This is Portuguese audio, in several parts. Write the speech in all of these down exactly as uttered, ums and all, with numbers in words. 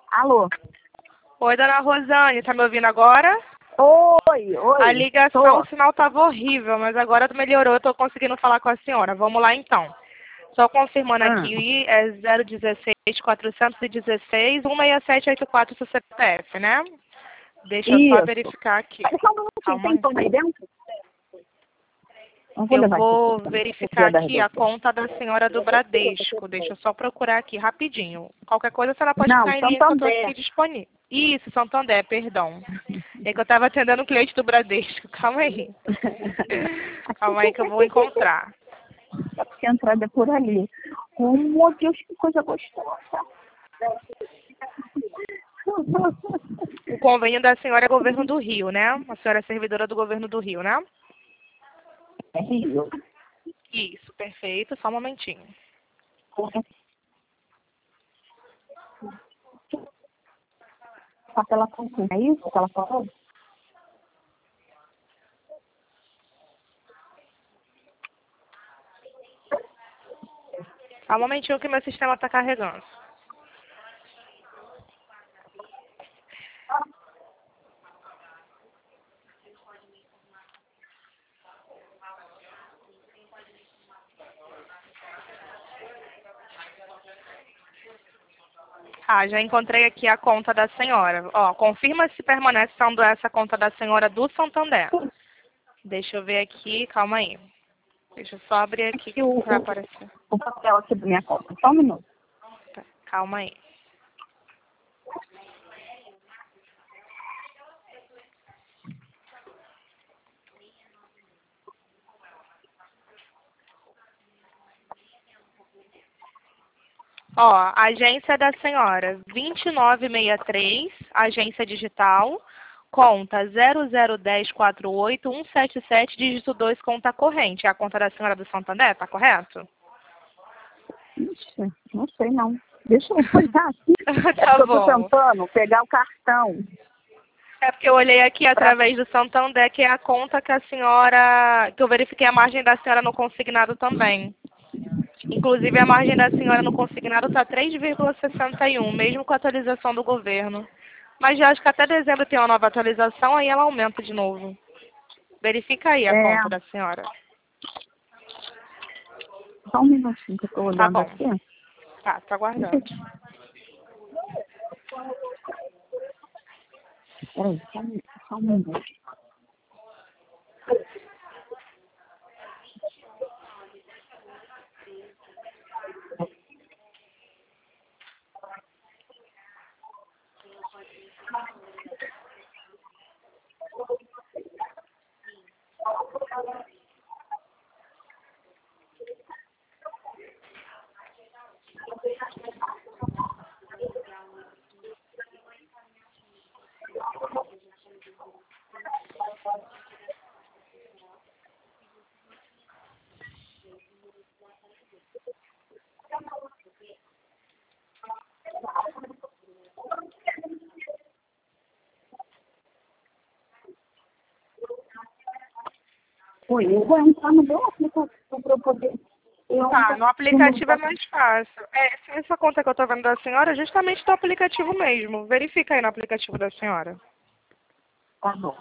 Alô? Oi, dona Rosane, tá me ouvindo agora? Oi, oi. A ligação, Tô. o sinal estava horrível, mas agora melhorou, eu tô conseguindo falar com a senhora. Vamos lá então. Só confirmando Ah. aqui, é zero um seis, quatrocentos e dezesseis, um seis sete oito quatro seu C P F, né? Deixa eu só Isso. verificar aqui. Pera só um minutinho, Calma tem aí. pão aí dentro? Não vou Eu levar vou aqui. verificar aqui a conta da senhora do Bradesco. Deixa eu só procurar aqui rapidinho. Qualquer coisa a senhora pode Não, ficar em linha que eu estou Santander. aqui disponível. Isso, Santander, perdão. É que eu estava atendendo o cliente do Bradesco. Calma aí. Calma aí que eu vou encontrar. Só porque a entrada é por ali. Oh, meu Deus, que coisa gostosa. O convênio da senhora é governo do Rio, né? A senhora é servidora do governo do Rio, né? É Rio. Isso, perfeito. Só um momentinho. Só pela consulta, é isso que ela falou? Só um momentinho que meu sistema está carregando. Ah, já encontrei aqui a conta da senhora. Ó, confirma se permanece sendo essa conta da senhora do Santander. Deixa eu ver aqui, calma aí. Deixa eu só abrir aqui Aqui o, para o, aparecer. o papel aqui da minha conta. Só um minuto. Tá, calma aí. Ó, agência da senhora, vinte e nove sessenta e três, agência digital, conta zero zero um zero quatro oito um sete sete, dígito dois, conta corrente. É a conta da senhora do Santander, tá correto? Ixi, não sei não. Deixa eu olhar aqui. É Tá porque eu tô bom. tentando pegar o cartão. É porque eu olhei aqui Pra... através do Santander, que é a conta que a senhora, que eu verifiquei a margem da senhora no consignado também. Inclusive, a margem da senhora no consignado está três vírgula sessenta e um, mesmo com a atualização do governo. Mas já acho que até dezembro tem uma nova atualização, aí ela aumenta de novo. Verifica aí a É, conta da senhora. só um minutinho que eu tô Tá olhando bom. aqui. Tá, tô aguardando. Peraí, só, um- só um minuto. Oi, eu vou entrar no meu aplicativo para eu poder... Eu Tá, no aplicativo é não... mais fácil. É, se essa conta que eu tô vendo da senhora é justamente do aplicativo mesmo. Verifica aí no aplicativo da senhora. Tá bom.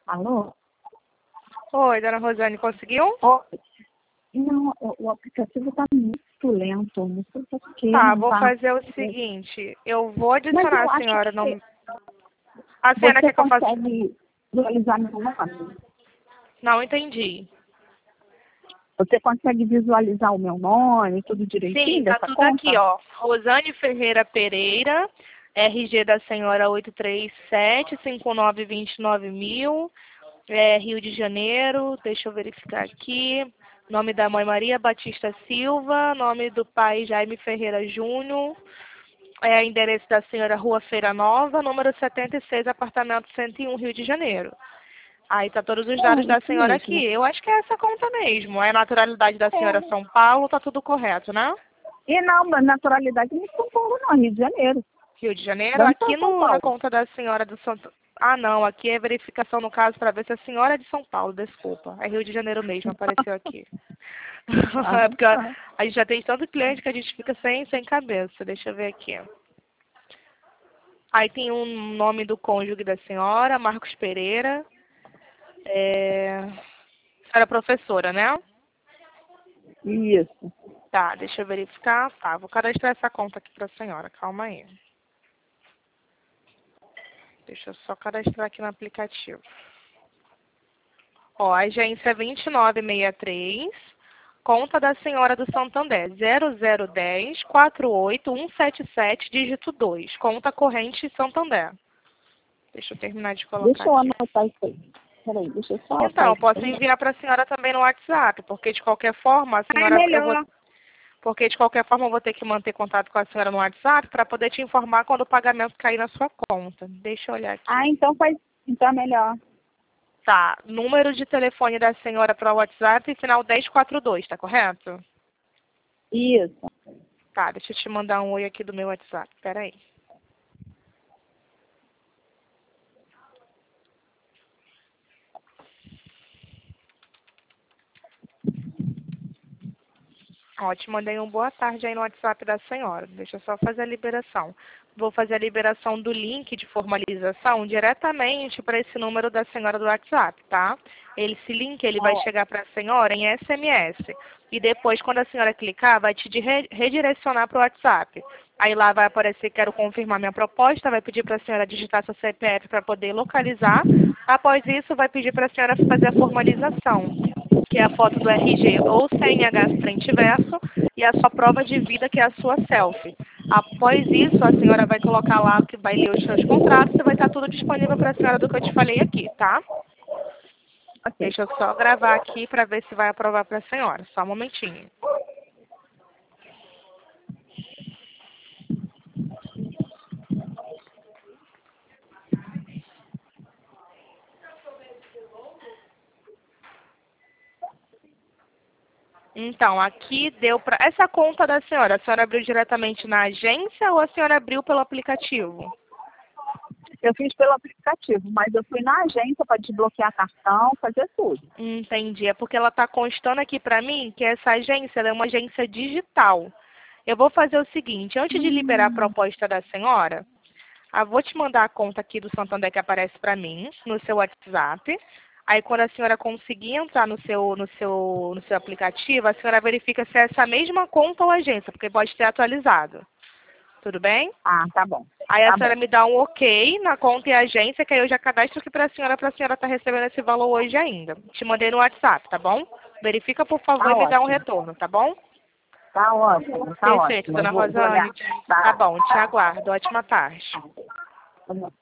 Alô? Oi, dona Rosane, conseguiu? Oi. Não, o, o aplicativo está muito lento. Não sei por quê. Tá, Não vou tá. fazer o seguinte. Eu vou Mas adicionar eu a acho senhora que no... A senhora você quer que eu faça... consegue visualizar meu nome. Não entendi. Você consegue visualizar o meu nome, tudo Sim, direitinho tá dessa tudo aqui, conta? ó. Rosane Ferreira Pereira, R G da senhora oito três sete, cinco nove dois nove mil, é, Rio de Janeiro, deixa eu verificar aqui. Nome da mãe Maria Batista Silva, nome do pai Jaime Ferreira Júnior, é, endereço da senhora Rua Feira Nova, número setenta e seis, apartamento cento e um, Rio de Janeiro. Aí tá todos os dados É, da isso senhora mesmo. aqui. Eu acho que é essa conta mesmo. É a naturalidade da senhora São Paulo, tá tudo correto, né? E não, mas naturalidade não é São Paulo, não, Rio de Janeiro. Rio de Janeiro, Não aqui só São no, na Paulo. conta da senhora do Santo... Ah, não, aqui é verificação no caso para ver se a senhora é de São Paulo, desculpa. É Rio de Janeiro mesmo, apareceu aqui. Ah, É porque a, tá. a gente já tem tanto cliente que a gente fica sem, sem cabeça. Deixa eu ver aqui. Aí tem o um nome do cônjuge da senhora, Marcos Pereira. É... A senhora é professora, né? Isso. Tá, deixa eu verificar. Tá, vou cadastrar essa conta aqui para a senhora. Calma aí. Deixa eu só cadastrar aqui no aplicativo. Ó, a agência é vinte e nove sessenta e três, conta da senhora do Santander, zero zero um zero, quatro oito um sete sete, dígito dois, conta corrente Santander. Deixa eu terminar de colocar Deixa eu aqui. anotar isso aí. Peraí, deixa eu só anotar Então, eu isso posso aí. enviar para a senhora também no WhatsApp, porque de qualquer forma a Ah, é senhora, eu vou, melhor. porque de qualquer forma eu vou ter que manter contato com a senhora no WhatsApp para poder te informar quando o pagamento cair na sua conta. Deixa eu olhar Ah, aqui. então faz. Então é melhor. Tá, número de telefone da senhora para o WhatsApp, final dez quarenta e dois, tá correto? Isso. Tá, deixa eu te mandar um oi aqui do meu WhatsApp, peraí. Ó, te mandei um boa tarde aí no WhatsApp da senhora. Deixa eu só fazer a liberação. Vou fazer a liberação do link de formalização diretamente para esse número da senhora do WhatsApp, tá? Esse link ele vai Ó, chegar para a senhora em S M S. E depois, quando a senhora clicar, vai te dire- redirecionar para o WhatsApp. Aí lá vai aparecer quero confirmar minha proposta, vai pedir para a senhora digitar seu C P F para poder localizar. Após isso, vai pedir para a senhora fazer a formalização, que é a foto do R G ou C N H frente e verso, e a sua prova de vida, que é a sua selfie. Após isso, a senhora vai colocar lá que vai ler os seus contratos e vai estar tudo disponível para a senhora do que eu te falei aqui, tá? ok. Deixa eu só gravar aqui para ver se vai aprovar para a senhora. Só um momentinho. Então, aqui deu para... Essa conta da senhora, a senhora abriu diretamente na agência ou a senhora abriu pelo aplicativo? Eu fiz pelo aplicativo, mas eu fui na agência para desbloquear cartão, fazer tudo. Entendi. É porque ela está constando aqui para mim que essa agência ela é uma agência digital. Eu vou fazer o seguinte, antes de liberar a Hum, proposta da senhora, eu vou te mandar a conta aqui do Santander que aparece para mim, no seu WhatsApp. Aí quando a senhora conseguir entrar no seu, no seu, no seu aplicativo, a senhora verifica se é essa mesma conta ou agência, porque pode ter atualizado. Tudo bem? ah, tá bom. Aí a Tá senhora bom. me dá um ok na conta e agência, que aí eu já cadastro aqui para a senhora, para a senhora estar recebendo esse valor hoje ainda. Te mandei no WhatsApp, tá bom? Verifica, por favor, Tá e me dá um ótimo. retorno, tá bom? Tá ótimo, tá Perfeito, ótimo. Eu dona vou, vou olhar. Rosane. Tá Tá. bom, te aguardo. Ótima tarde. Tá bom.